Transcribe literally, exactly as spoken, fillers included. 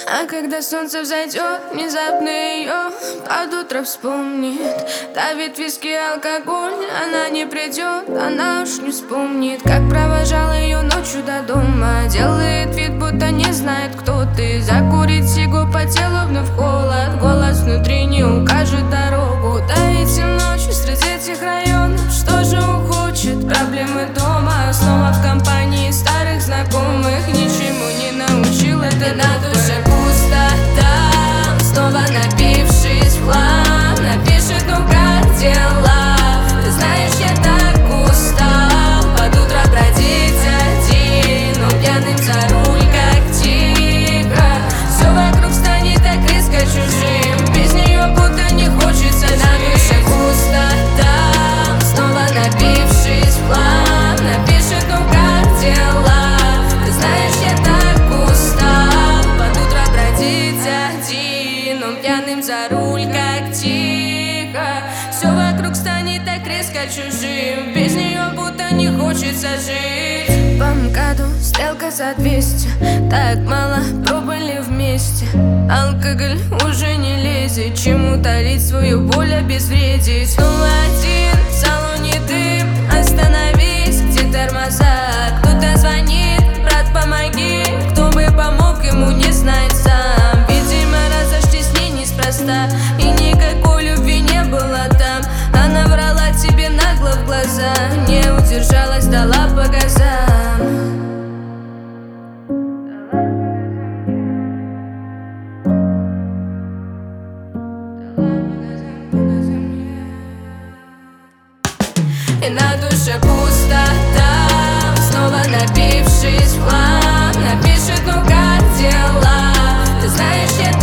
А когда солнце взойдет, внезапно ее под утро вспомнит. Давит виски, алкоголь, она не придет, она уж не вспомнит, как провожал ее ночью до дома. Делает вид, будто не знает, кто ты. Закурить сигу по телу, вновь холод. Голос внутри не укажет дорогу. Да идти ночью среди этих районов. Что же он хочет? Проблемы дома, снова в компании старых знакомых. Ничему не научил, это на душе пустота. Снова напившись в хлам, напишет: ну как дела? Ты знаешь, я так устал под утро бродить один, но пьяным за руль, как тигра. Все вокруг станет так резко чужим, без нее будто не хочется жить. На душе пустота. Снова напившись в хлам, напишет: ну как дела? Ты знаешь, я так устал под утро бродить один, он пьяным за руль, как тихо. Все вокруг станет так резко чужим, без нее будто не хочется жить. По МКАДу стрелка за двести, так мало пробыли вместе. Алкоголь уже не лезет, чему талить свою боль, обезвредить. Снова один в салоне дым, остановись, где тормоза? Кто-то звонит: брат, помоги. Кто бы помог ему, не знает сам. Видимо, разошлись с ней неспроста, и никакой любви не было там. Она врала тебе нагло в глаза, не удержалась, дала по газам. И на душе пустота. Снова напившись в хлам, напишет: ну как дела? Ты знаешь, я